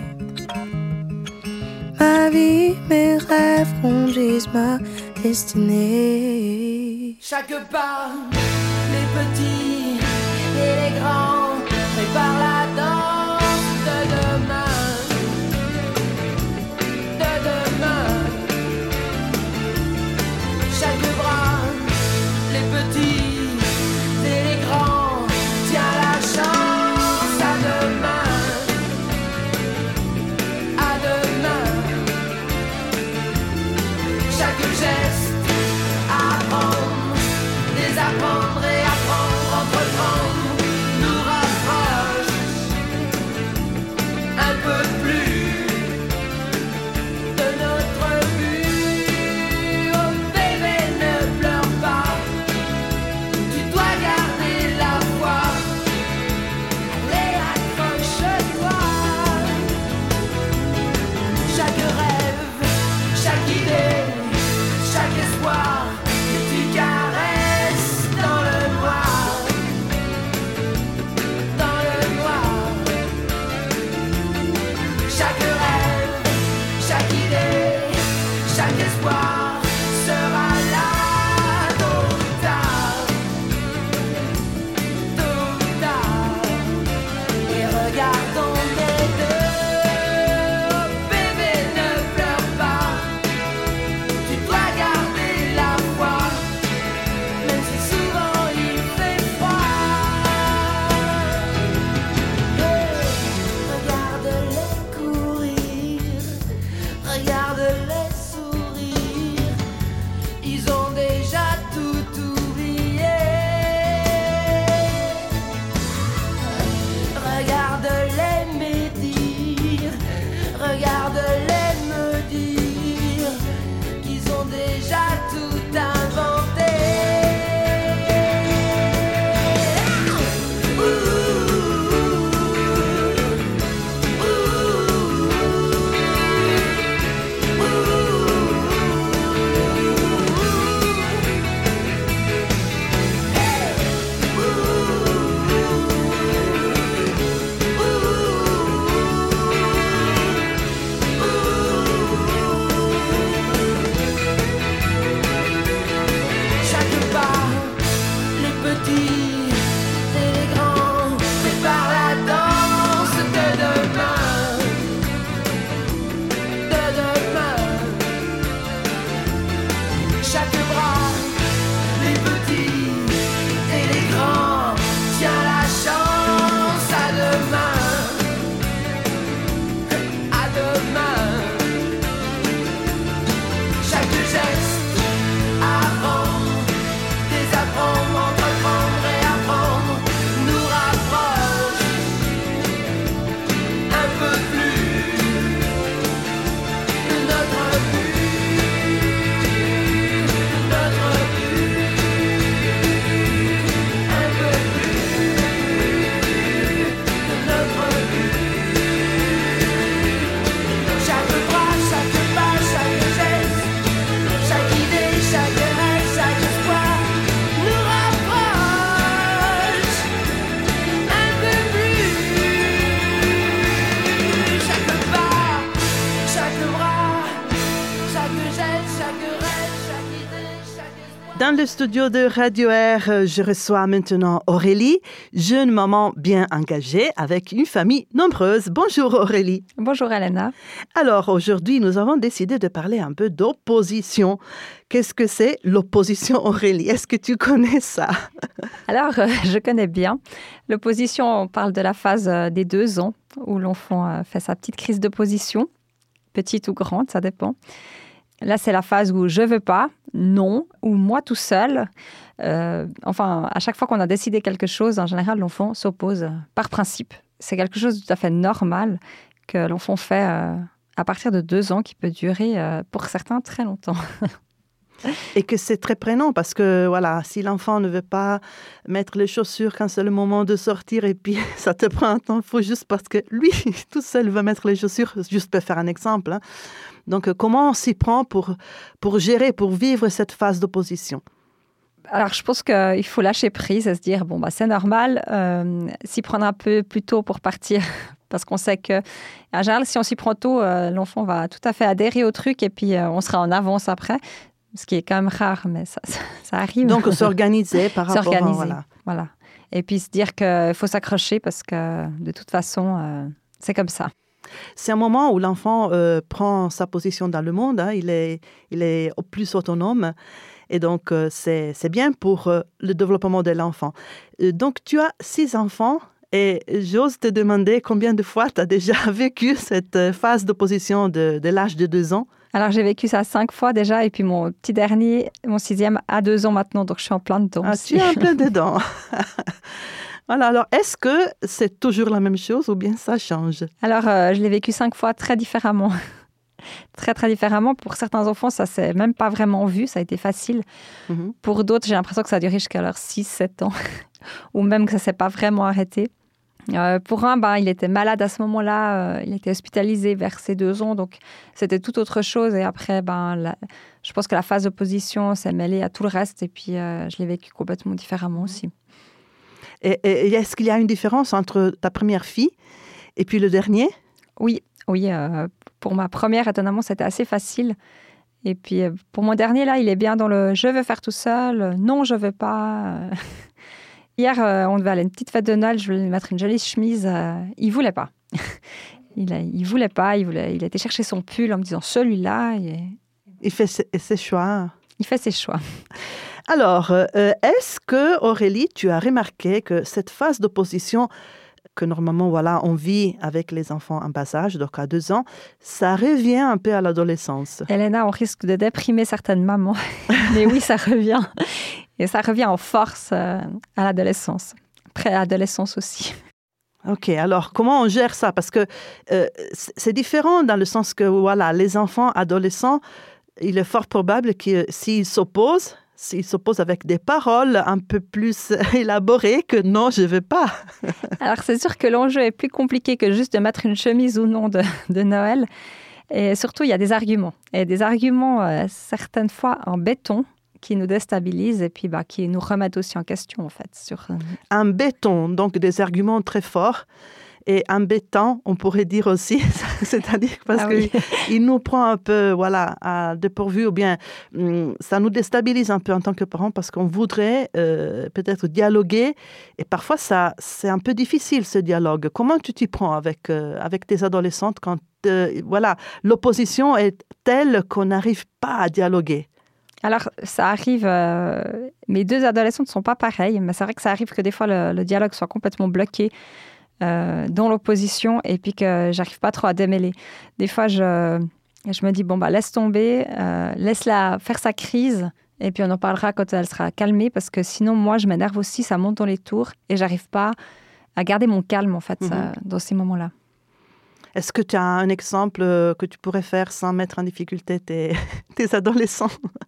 [SPEAKER 12] Ma vie, mes rêves conduisent ma destinée.
[SPEAKER 7] Chaque pas, les petits et les grands préparent la danse de demain. De demain. Chaque bras, les petits et les grands, tiens la chance à demain. À demain. Chaque geste, apprendre, désapprendre et apprendre, entreprendre, nous rapproche
[SPEAKER 2] Dans le studio de Radio Air, je reçois maintenant Aurélie, jeune maman bien engagée avec une famille nombreuse. Bonjour Aurélie.
[SPEAKER 13] Bonjour Elena.
[SPEAKER 2] Alors aujourd'hui, nous avons décidé de parler un peu d'opposition. Qu'est-ce que c'est l'opposition, Aurélie? Est-ce que tu connais ça?
[SPEAKER 13] Alors, je connais bien. L'opposition, on parle de la phase des 2 ans où l'enfant fait sa petite crise d'opposition, petite ou grande, ça dépend. Là, c'est la phase où je veux pas, non, ou moi tout seul. Enfin, à chaque fois qu'on a décidé quelque chose, en général, l'enfant s'oppose par principe. C'est quelque chose de tout à fait normal que l'enfant fait à partir de 2 ans, qui peut durer, pour certains, très longtemps.
[SPEAKER 2] Et que c'est très prenant parce que voilà, si l'enfant ne veut pas mettre les chaussures quand c'est le moment de sortir et puis ça te prend un temps fou juste parce que lui, tout seul, veut mettre les chaussures, juste pour faire un exemple. Hein. Donc, comment on s'y prend pour gérer, pour vivre cette phase d'opposition?
[SPEAKER 13] Alors, je pense qu'il faut lâcher prise et se dire, bon, bah, c'est normal, s'y prendre un peu plus tôt pour partir. Parce qu'on sait que, en général, si on s'y prend tôt, l'enfant va tout à fait adhérer au truc et puis on sera en avance après. Ce qui est quand même rare, mais ça arrive.
[SPEAKER 2] Donc, s'organiser par rapport à...
[SPEAKER 13] Voilà. Et puis se dire qu'il faut s'accrocher parce que, de toute façon, c'est comme ça.
[SPEAKER 2] C'est un moment où l'enfant prend sa position dans le monde. Hein. Il est plus autonome. Et donc, c'est bien pour le développement de l'enfant. Donc, tu as 6 enfants. Et j'ose te demander combien de fois tu as déjà vécu cette phase d'opposition de l'âge de 2 ans?
[SPEAKER 13] Alors, j'ai vécu ça 5 fois déjà. Et puis, mon petit dernier, mon 6e, a 2 ans maintenant. Donc, je suis en plein dedans aussi.
[SPEAKER 2] Tu es en plein dedans. Voilà. Alors, est-ce que c'est toujours la même chose ou bien ça change?
[SPEAKER 13] Alors, je l'ai vécu 5 fois très différemment. Très, très différemment. Pour certains enfants, ça ne s'est même pas vraiment vu. Ça a été facile. Mm-hmm. Pour d'autres, j'ai l'impression que ça a duré jusqu'à leurs 6-7 ans. Ou même que ça ne s'est pas vraiment arrêté. Pour un, il était malade à ce moment-là, il était hospitalisé vers ses 2 ans, donc c'était tout autre chose. Et après, je pense que la phase d'opposition s'est mêlée à tout le reste, et puis je l'ai vécu complètement différemment aussi.
[SPEAKER 2] Et est-ce qu'il y a une différence entre ta première fille et puis le dernier?
[SPEAKER 13] Oui. Pour ma première, étonnamment, c'était assez facile. Et puis pour mon dernier, là, il est bien dans le « je veux faire tout seul »,« non, je veux pas ». Hier, on devait aller à une petite fête de Noël, je voulais lui mettre une jolie chemise. Il ne voulait pas. Il voulait pas. Il a été chercher son pull en me disant celui-là.
[SPEAKER 2] Il fait ses choix.
[SPEAKER 13] Il fait ses choix.
[SPEAKER 2] Alors, est-ce que, Aurélie, tu as remarqué que cette phase d'opposition que normalement, voilà, on vit avec les enfants en bas âge, donc à 2 ans, ça revient un peu à l'adolescence?
[SPEAKER 13] Elena, on risque de déprimer certaines mamans. Mais oui, ça revient. Et ça revient en force à l'adolescence, pré-adolescence aussi.
[SPEAKER 2] Ok, alors comment on gère ça? Parce que c'est différent dans le sens que voilà, les enfants adolescents, il est fort probable que s'ils s'opposent avec des paroles un peu plus élaborées que non, je ne veux pas.
[SPEAKER 13] Alors c'est sûr que l'enjeu est plus compliqué que juste de mettre une chemise ou non de Noël. Et surtout, il y a des arguments. Et des arguments certaines fois en béton, qui nous déstabilisent et puis qui nous remettent aussi en question, en fait.
[SPEAKER 2] Un béton, donc des arguments très forts. Et embêtant, on pourrait dire aussi, c'est-à-dire parce qu'il nous prend un peu à dépourvu, ou bien ça nous déstabilise un peu en tant que parents parce qu'on voudrait peut-être dialoguer. Et parfois, c'est un peu difficile, ce dialogue. Comment tu t'y prends avec tes adolescentes quand l'opposition est telle qu'on n'arrive pas à dialoguer?
[SPEAKER 13] Alors, ça arrive, mes 2 adolescentes ne sont pas pareilles, mais c'est vrai que ça arrive que des fois, le dialogue soit complètement bloqué dans l'opposition et puis que j'arrive pas trop à démêler. Des fois, je me dis, laisse tomber, laisse-la faire sa crise et puis on en parlera quand elle sera calmée parce que sinon, moi, je m'énerve aussi, ça monte dans les tours et j'arrive pas à garder mon calme, en fait, dans ces moments-là.
[SPEAKER 2] Est-ce que tu as un exemple que tu pourrais faire sans mettre en difficulté tes adolescents?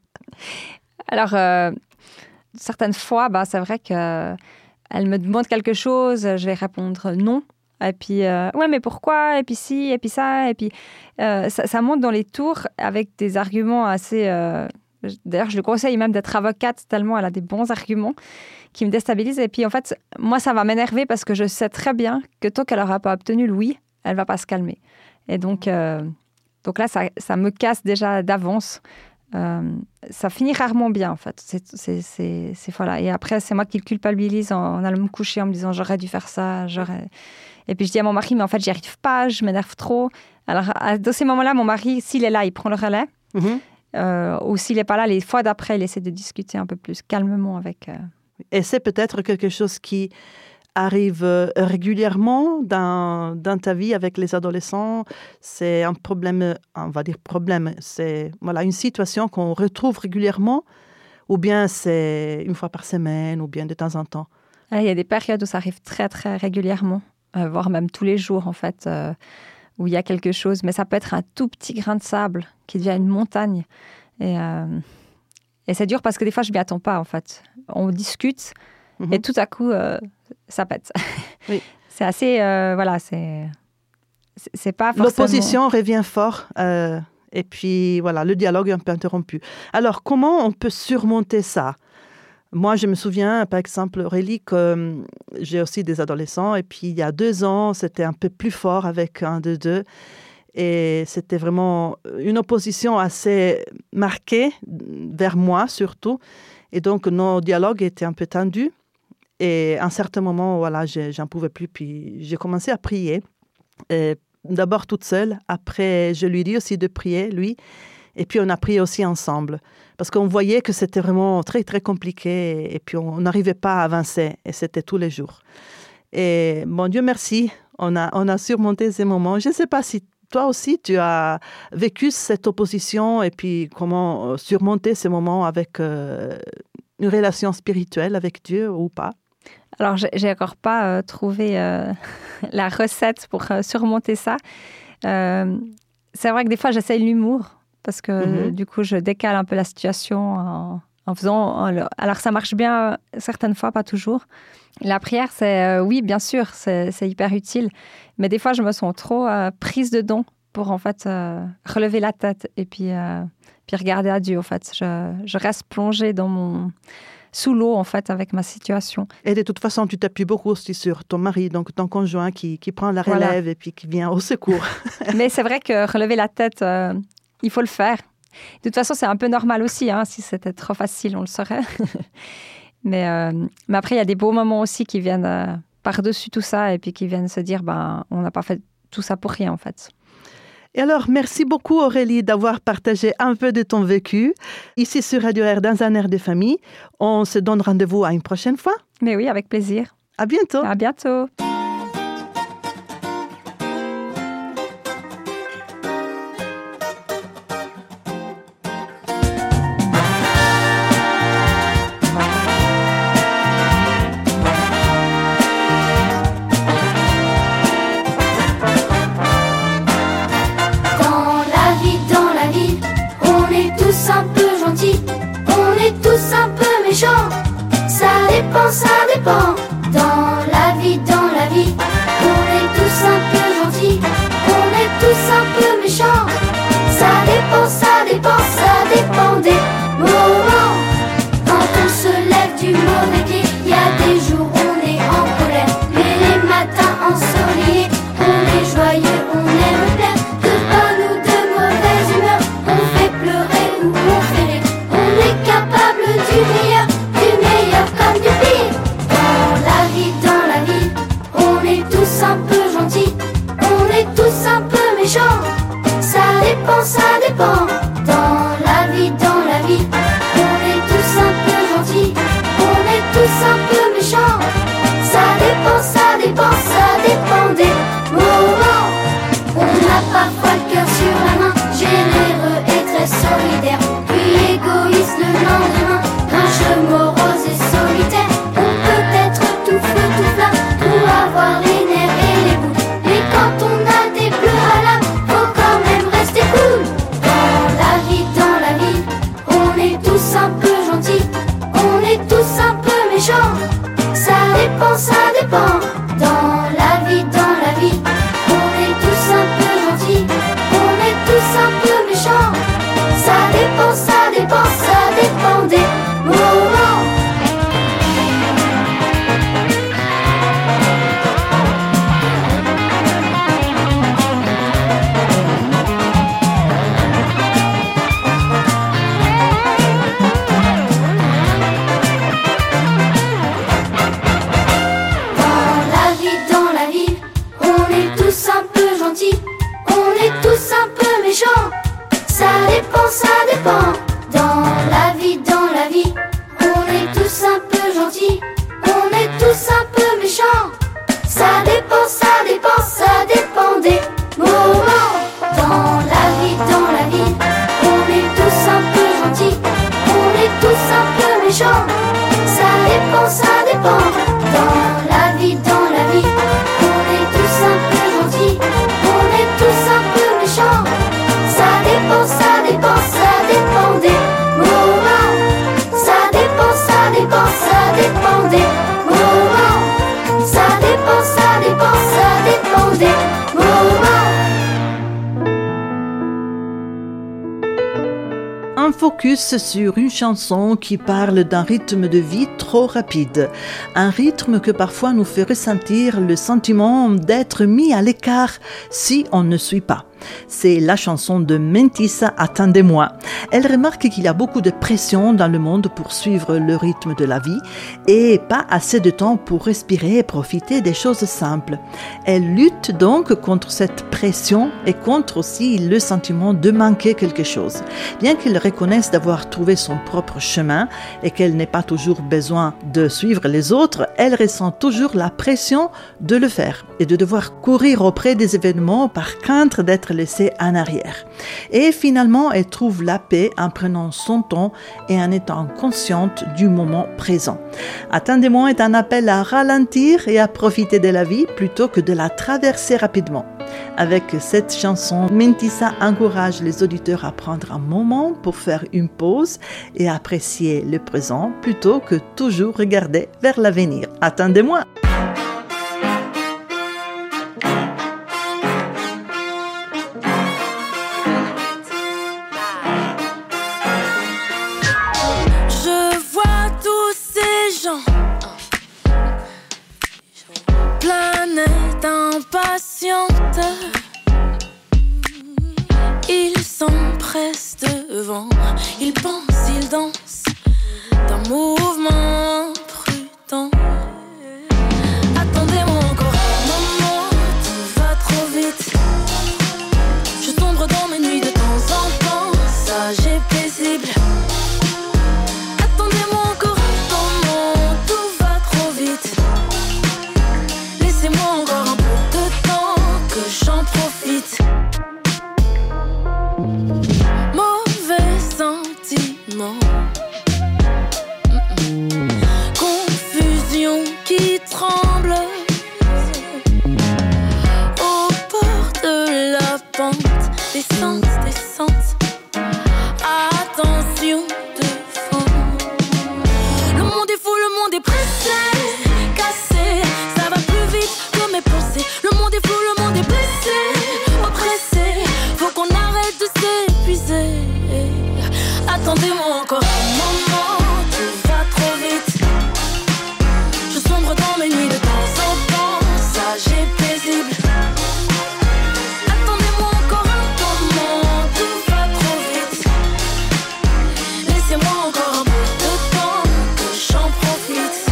[SPEAKER 13] Alors, certaines fois, c'est vrai qu'elle me demande quelque chose, je vais répondre non. Et puis, ouais, mais pourquoi? Et puis si, et puis ça. Et puis, ça monte dans les tours avec des arguments assez... D'ailleurs, je lui conseille même d'être avocate tellement elle a des bons arguments qui me déstabilisent. Et puis, en fait, moi, ça va m'énerver parce que je sais très bien que tant qu'elle n'aura pas obtenu le oui, elle ne va pas se calmer. Et donc là, ça me casse déjà d'avance ça finit rarement bien, en fait. Voilà. Et après, c'est moi qui le culpabilise en allant me coucher en me disant j'aurais dû faire ça, Et puis je dis à mon mari, mais en fait, j'y arrive pas, je m'énerve trop. Alors, dans ces moments-là, mon mari, s'il est là, il prend le relais. Ou s'il n'est pas là, les fois d'après, il essaie de discuter un peu plus calmement avec...
[SPEAKER 2] Et c'est peut-être quelque chose qui arrive régulièrement dans ta vie avec les adolescents. C'est un problème, on va dire problème. C'est une situation qu'on retrouve régulièrement, ou bien c'est une fois par semaine, ou bien de temps en temps.
[SPEAKER 13] Il y a des périodes où ça arrive très, très régulièrement, voire même tous les jours, en fait, où il y a quelque chose. Mais ça peut être un tout petit grain de sable qui devient une montagne. Et c'est dur parce que des fois, je ne m'y attends pas, en fait. On discute et tout à coup, ça pète.
[SPEAKER 2] Oui.
[SPEAKER 13] C'est assez... c'est pas forcément...
[SPEAKER 2] L'opposition revient fort et puis, le dialogue est un peu interrompu. Alors, comment on peut surmonter ça? Moi, je me souviens, par exemple, Aurélie, que j'ai aussi des adolescents. Et puis, il y a 2 ans, c'était un peu plus fort avec un de deux. Et c'était vraiment une opposition assez marquée, vers moi surtout. Et donc, nos dialogues étaient un peu tendus. Et à un certain moment, j'en pouvais plus. Puis, j'ai commencé à prier. Et d'abord toute seule. Après, je lui dis aussi de prier, lui. Et puis, on a prié aussi ensemble. Parce qu'on voyait que c'était vraiment très, très compliqué. Et puis, on n'arrivait pas à avancer. Et c'était tous les jours. Et bon, Dieu merci, on a surmonté ces moments. Je ne sais pas si toi aussi, tu as vécu cette opposition et puis comment surmonter ces moments avec une relation spirituelle avec Dieu ou pas?
[SPEAKER 13] Alors, j'ai encore pas trouvé la recette pour surmonter ça. C'est vrai que des fois, j'essaye l'humour. Parce que du coup, je décale un peu la situation en faisant... Alors, ça marche bien certaines fois, pas toujours. La prière, c'est... oui, bien sûr, c'est hyper utile. Mais des fois, je me sens trop prise dedans pour, en fait, relever la tête et puis regarder à Dieu, en fait. Je reste plongée sous l'eau, en fait, avec ma situation.
[SPEAKER 2] Et de toute façon, tu t'appuies beaucoup aussi sur ton mari, donc ton conjoint qui prend la relève et puis qui vient au secours.
[SPEAKER 13] Mais c'est vrai que relever la tête... il faut le faire. De toute façon, c'est un peu normal aussi. Si c'était trop facile, on le saurait. mais après, il y a des beaux moments aussi qui viennent par-dessus tout ça et puis qui viennent se dire, on n'a pas fait tout ça pour rien, en fait.
[SPEAKER 2] Et alors, merci beaucoup Aurélie d'avoir partagé un peu de ton vécu ici sur Radio Air dans un air de famille. On se donne rendez-vous à une prochaine fois.
[SPEAKER 13] Mais oui, avec plaisir.
[SPEAKER 2] À bientôt.
[SPEAKER 13] À bientôt.
[SPEAKER 14] Ça dépend, dans la vie, on est tous un peu gentils, on est tous un peu méchants. Ça dépend des moments. Quand on se lève du mauvais pied, il y a des jours où on est en colère, mais les matins ensoleillés, on est joyeux, on aime plaire. De bonne ou de mauvaise humeur, on fait pleurer ou on fait rire, on est capable du meilleur comme du pire. Dans
[SPEAKER 2] focus sur une chanson qui parle d'un rythme de vie trop rapide. Un rythme que parfois nous fait ressentir le sentiment d'être mis à l'écart si on ne suit pas. C'est la chanson de Mentissa, Attendez-moi. Elle remarque qu'il y a beaucoup de pression dans le monde pour suivre le rythme de la vie et pas assez de temps pour respirer et profiter des choses simples. Elle lutte donc contre cette pression et contre aussi le sentiment de manquer quelque chose. Bien qu'elle reconnaisse d'avoir trouvé son propre chemin et qu'elle n'ait pas toujours besoin de suivre les autres, elle ressent toujours la pression de le faire et de devoir courir auprès des événements par crainte d'être laissée en arrière. Et finalement, elle trouve la paix en prenant son temps et en étant consciente du moment présent. Attendez-moi est un appel à ralentir et à profiter de la vie plutôt que de la traverser rapidement. Avec cette chanson, Mentissa encourage les auditeurs à prendre un moment pour faire une pause et apprécier le présent plutôt que toujours regarder vers l'avenir. Attendez-moi!
[SPEAKER 15] Planète impatiente, ils s'empressent devant, ils pensent, ils dansent d'un mouvement prudent. Attendez-moi encore un moment, tout va trop vite. Je sombre dans mes nuits de temps en temps, sage et paisible. Attendez-moi encore un moment, tout va trop vite. Laissez-moi encore un peu de temps, que j'en profite. Mauvais sentiment, confusion qui tremble au bord de la pente, descente, descente. Attention devant. Le monde est fou, le monde est pressé, cassé. Ça va plus vite que mes pensées. Le monde est fou, le monde est blessé, oppressé. Faut qu'on arrête de s'épuiser. Attendez-moi encore un moment, tout va trop vite. Je sombre dans mes nuits de temps en temps, sage et paisible. Attendez-moi encore un moment, tout va trop vite. Laissez-moi encore un peu de temps, que j'en profite.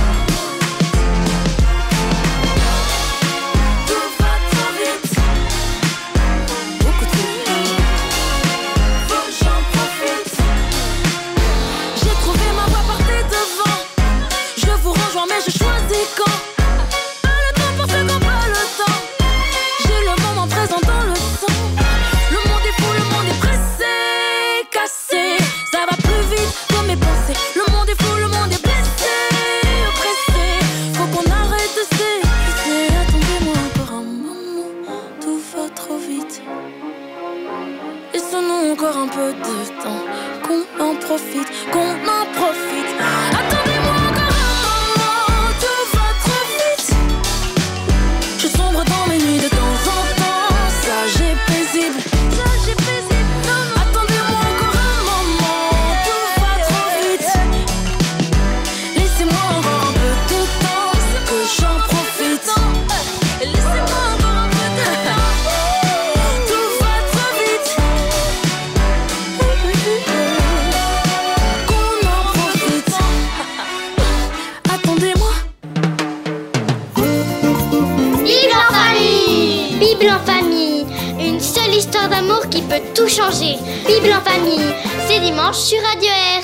[SPEAKER 15] Tout va trop vite, beaucoup trop vite. Faut que j'en profite. J'ai trouvé ma voie, partez devant. Je vous rejoins mais je choisis quand. Pas le temps pour ceux qui n'ont pas le temps. J'ai le moment présent dans le sang. Le monde est fou, le monde est pressé, cassé. Ça va plus vite que mes pensées. Le monde est fou, le monde est blessé, oppressé. Faut qu'on arrête de s'épuiser. Attendez-moi encore un moment, tout va trop vite. Laissons-nous encore un peu de temps, qu'on en profite, qu'on en profite. Attendez-moi encore un moment, tout va trop vite. Je sombre dans mes nuits de temps en temps, sage et paisible. Sage et paisible. Attendez-moi encore un moment, tout va trop vite. Laissez-moi encore un peu de temps, que j'en profite. Laissez-moi encore un peu de temps. Tout va trop vite. Qu'on en profite. Attendez-moi.
[SPEAKER 14] Bible en famille. Bible en famille, une seule histoire d'amour qui peut tout changer. Bible en famille, c'est dimanche sur Radio Air.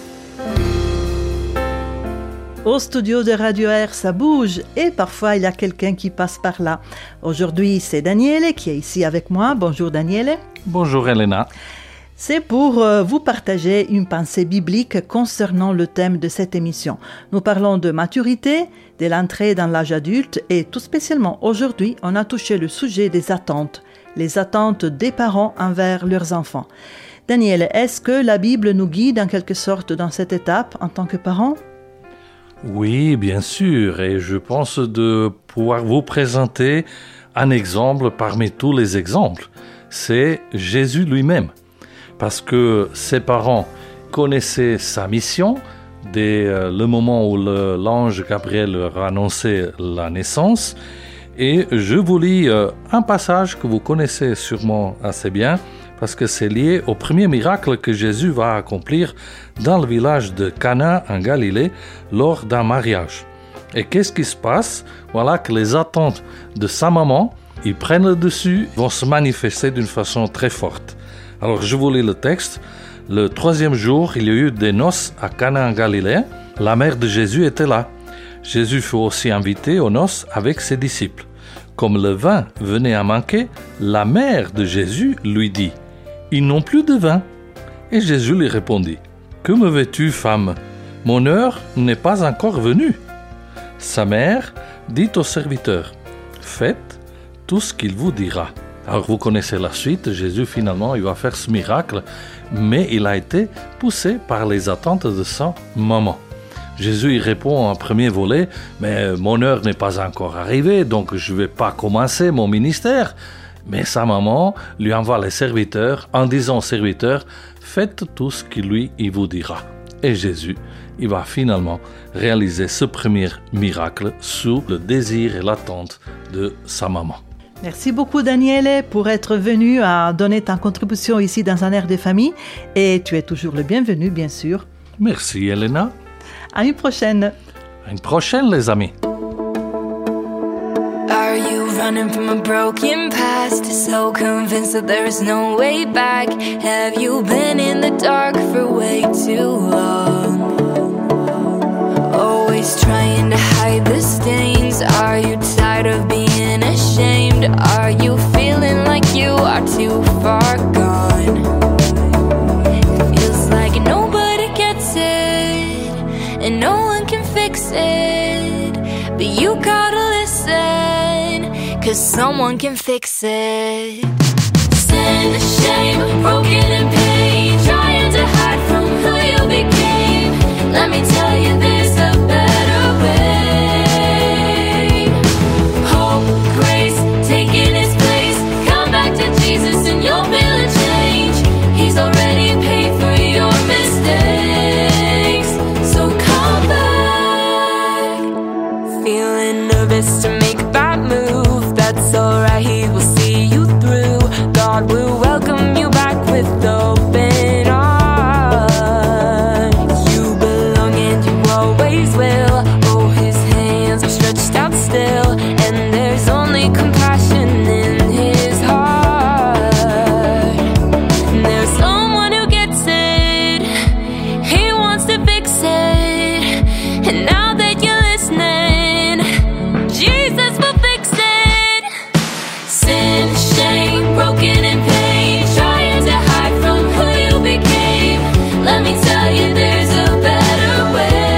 [SPEAKER 2] Au studio de Radio Air, ça bouge et parfois il y a quelqu'un qui passe par là. Aujourd'hui, c'est Daniele qui est ici avec moi. Bonjour Daniele.
[SPEAKER 16] Bonjour Elena.
[SPEAKER 2] C'est pour vous partager une pensée biblique concernant le thème de cette émission. Nous parlons de maturité, de l'entrée dans l'âge adulte et tout spécialement aujourd'hui, on a touché le sujet des attentes, les attentes des parents envers leurs enfants. Daniele, est-ce que la Bible nous guide en quelque sorte dans cette étape en tant que parents ?
[SPEAKER 16] Oui, bien sûr, et je pense de pouvoir vous présenter un exemple parmi tous les exemples. C'est Jésus lui-même. Parce que ses parents, connaissez sa mission dès le moment où l'ange Gabriel leur a annoncé la naissance. Et je vous lis un passage que vous connaissez sûrement assez bien, parce que c'est lié au premier miracle que Jésus va accomplir dans le village de Cana en Galilée lors d'un mariage. Et qu'est-ce qui se passe? Voilà que les attentes de sa maman, ils prennent le dessus, vont se manifester d'une façon très forte. Alors je vous lis le texte. Le 3e jour, il y a eu des noces à Cana en Galilée. La mère de Jésus était là. Jésus fut aussi invité aux noces avec ses disciples. Comme le vin venait à manquer, la mère de Jésus lui dit « Ils n'ont plus de vin. » Et Jésus lui répondit « Que me veux-tu, femme? Mon heure n'est pas encore venue. » Sa mère dit au serviteur « Faites tout ce qu'il vous dira. » Alors vous connaissez la suite, Jésus finalement il va faire ce miracle, mais il a été poussé par les attentes de sa maman. Jésus il répond en premier volet, mais mon heure n'est pas encore arrivée, donc je ne vais pas commencer mon ministère. Mais sa maman lui envoie les serviteurs en disant aux serviteurs, faites tout ce qu'il il vous dira. Et Jésus, il va finalement réaliser ce premier miracle sous le désir et l'attente de sa maman.
[SPEAKER 2] Merci beaucoup Daniele pour être venu à donner ta contribution ici dans un air de famille et tu es toujours le bienvenu bien sûr.
[SPEAKER 16] Merci Elena.
[SPEAKER 2] À une prochaine.
[SPEAKER 16] À une prochaine les amis.
[SPEAKER 15] Are you running from a broken past? So convinced that there's no way back? Have you been in the dark for way too long? Always trying to hide the stains. Are you tired of being ashamed? Are you feeling like you are too far gone? It feels like nobody gets it and no one can fix it, but you gotta listen, 'cause someone can fix it. Sin, shame, broken and pain, trying to hide from who you became. Let me tell you there's a better way. Hope, grace, taking His place. Come back to Jesus and you'll feel a change. He's already paid for your mistakes, so come back. Feeling nervous to make a bad move? That's alright, He will see you through. God will welcome you back with open arms. You belong and you always will. Oh, His hands are stretched out still, and there's only compassion in His heart. And there's someone who gets it, He wants to fix it, and now that you're listening, Jesus will fix it. Sin, shame, broken and pain, trying to hide from who you became. Let me tell you there's a better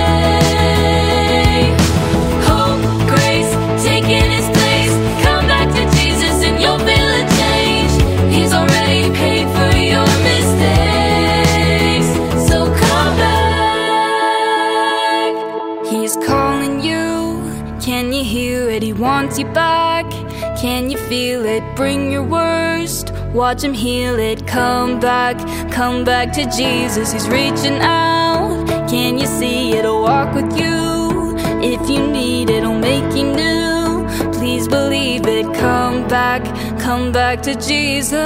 [SPEAKER 15] way. Hope, grace, taking His place. Come back to Jesus and you'll feel a change. He's already paid for your mistakes, so come back. He's calling you, can you hear it? He wants you back. Can you feel it? Bring your worst, watch Him heal it. Come back to Jesus. He's reaching out. Can you see it? He'll walk with you. If you need it, He'll make you new. Please believe it. Come back to Jesus.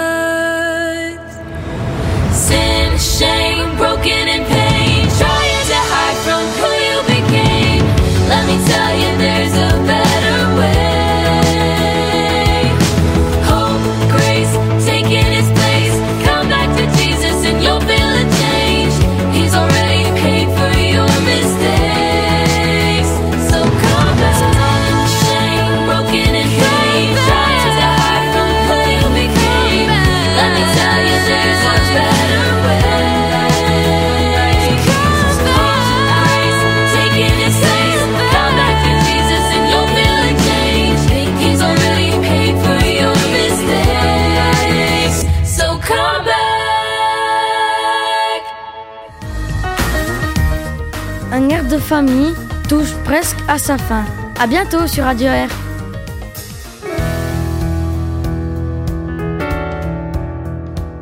[SPEAKER 15] Sin, shame, broken and pain, trying to hide from who you became. Let me tell you there's a better way.
[SPEAKER 1] Un air de famille touche presque à sa fin. À bientôt sur Radio Air.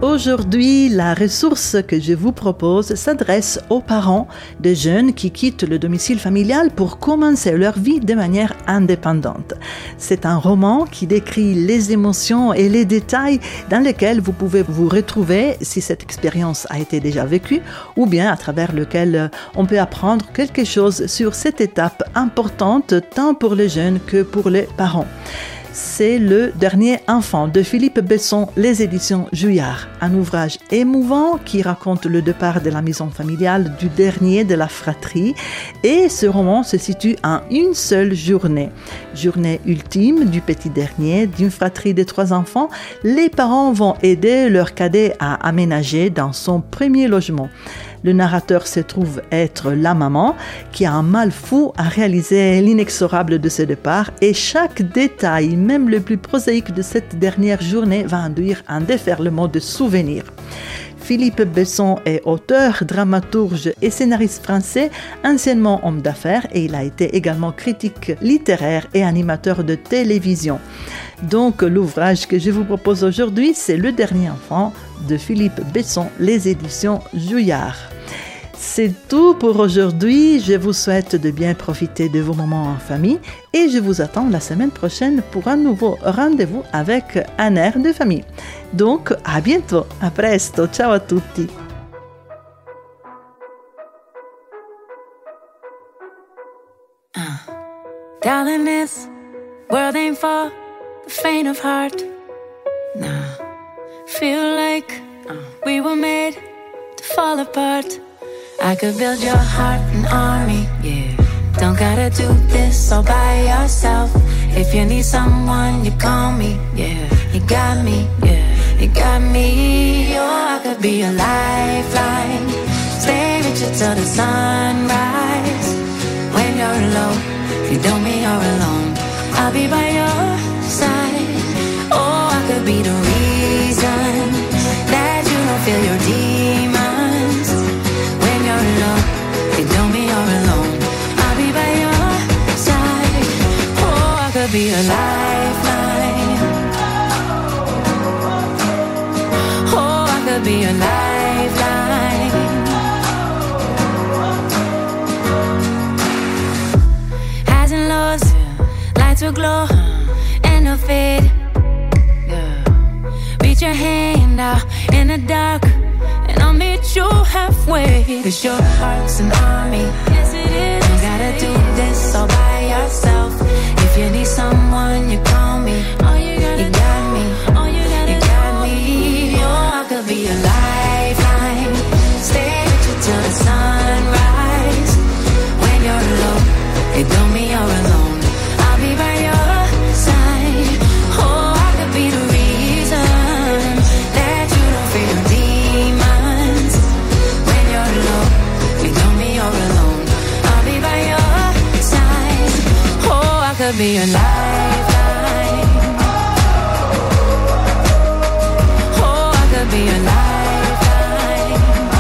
[SPEAKER 2] Aujourd'hui, la ressource que je vous propose s'adresse aux parents de jeunes qui quittent le domicile familial pour commencer leur vie de manière indépendante. C'est un roman qui décrit les émotions et les détails dans lesquels vous pouvez vous retrouver si cette expérience a été déjà vécue ou bien à travers lequel on peut apprendre quelque chose sur cette étape importante tant pour les jeunes que pour les parents. C'est Le dernier enfant de Philippe Besson, les éditions Juillard. Un ouvrage émouvant qui raconte le départ de la maison familiale du dernier de la fratrie. Et ce roman se situe en une seule journée. Journée ultime du petit dernier, d'une fratrie de 3 enfants. Les parents vont aider leur cadet à aménager dans son premier logement. Le narrateur se trouve être la maman qui a un mal fou à réaliser l'inexorable de ce départ et chaque détail, même le plus prosaïque de cette dernière journée, va induire un déferlement de souvenirs. Philippe Besson est auteur, dramaturge et scénariste français, anciennement homme d'affaires et il a été également critique littéraire et animateur de télévision. Donc l'ouvrage que je vous propose aujourd'hui, c'est Le dernier enfant de Philippe Besson, les éditions Juillard. C'est tout pour aujourd'hui. Je vous souhaite de bien profiter de vos moments en famille et je vous attends la semaine prochaine pour un nouveau rendez-vous avec un air de famille. Donc, à bientôt. A presto. Ciao a tutti.
[SPEAKER 15] Darling, this world ain't for the faint of heart. Nah, feel like we were made to fall apart. I could build your heart an army, yeah. Don't gotta do this all by yourself. If you need someone, you call me, yeah. You got me, yeah. You got me, oh, I could be a lifeline. Stay with you till the sunrise. When you're alone, if you don't mean you're alone, I'll be by your side. Oh, I could be the reason that you don't feel your demons. When you're alone, you don't mean you're alone, I'll be by your side. Oh, I could be a lifeline. Oh, I could be a lifeline. Highs and lows, lights will glow and they'll fade. Reach your hand out in the dark and I'll meet you halfway. 'Cause your heart's an army. Yes it is. You gotta do this all by yourself. If you need someone, you call me. You got me. You got me. Oh, I could be a lifeline. Stay with you till the sunrise. When you're alone, it don't mean you're alone. I'll be by your side. Oh, I could be the reason that you don't feel demons. When you're alone, it don't mean you're alone. I'll be by your side. Oh, I could be a lifeline. Oh, I could be a lifeline.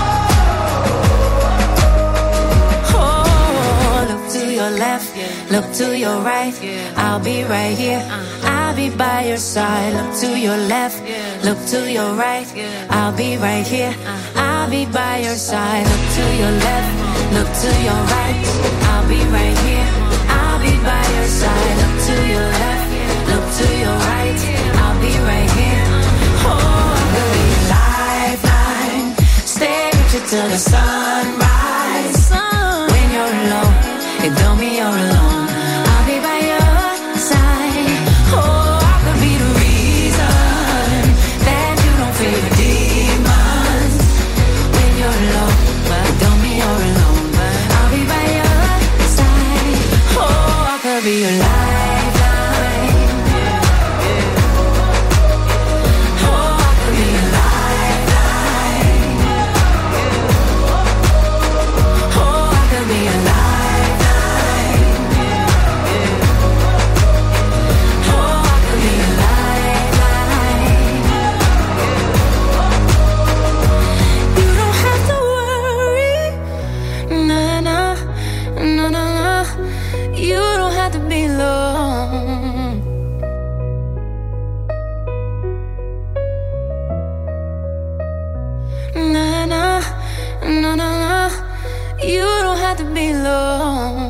[SPEAKER 15] Oh, look to your left, look to your right. I'll be right here. I'll be by your side. Look to your left, look to your right. I'll be right here. I'll be by your side. Look to your left, look to your right. I'll be right here. I'll be by your side. Look to your left, look to your right. I'll be right here. Oh, I could be a lifeline. Stay with you till the sunrise. When you're alone, it don't mean you're alone. I'll be by your side. Oh, I could be the reason that you don't feel your demons. When you're alone, it don't mean you're alone. I'll be by your side. Oh, I could be your life. to belong.